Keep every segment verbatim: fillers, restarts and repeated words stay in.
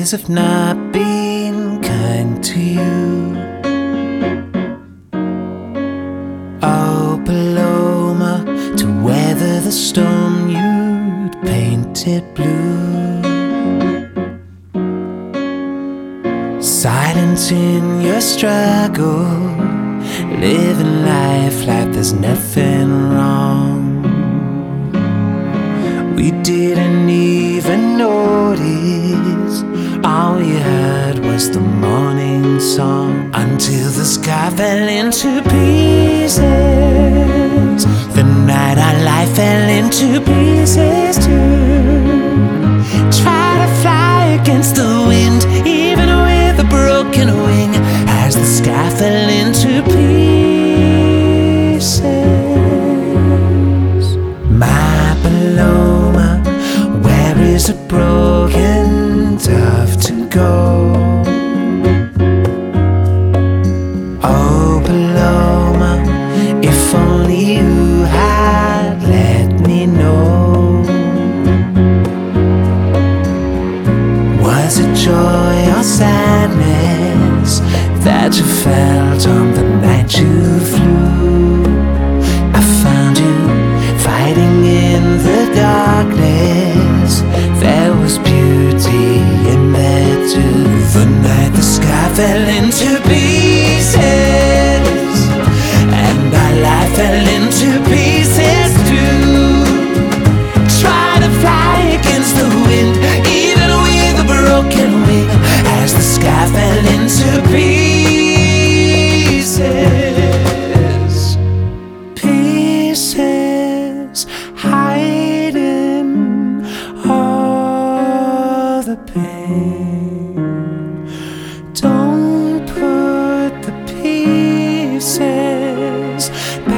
things have not been kind to you. Oh, Paloma, to weather the storm you'd painted blue. Silent in your struggle, living life like there's nothing wrong. We didn't even notice, all we heard was the morning song, until the sky fell into pieces. The night our life fell into pieces too. Try to fly against the wind, even with a broken wing, as the sky fell into pieces. My Paloma, where is a broken dove to go? Oh, Paloma, if only you had let me know. Was it joy or sadness that you felt on the night you flew? I found you fighting in the darkness. There was beauty in there too. The night the sky fell into pieces, and our life fell into pieces too. Try to fly against the wind, even with a broken wing, as the sky fell into pieces. Pieces hiding all the pain. Don't put the pieces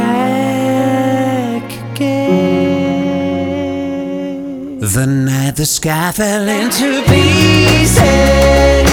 back again. The night the sky fell into pieces,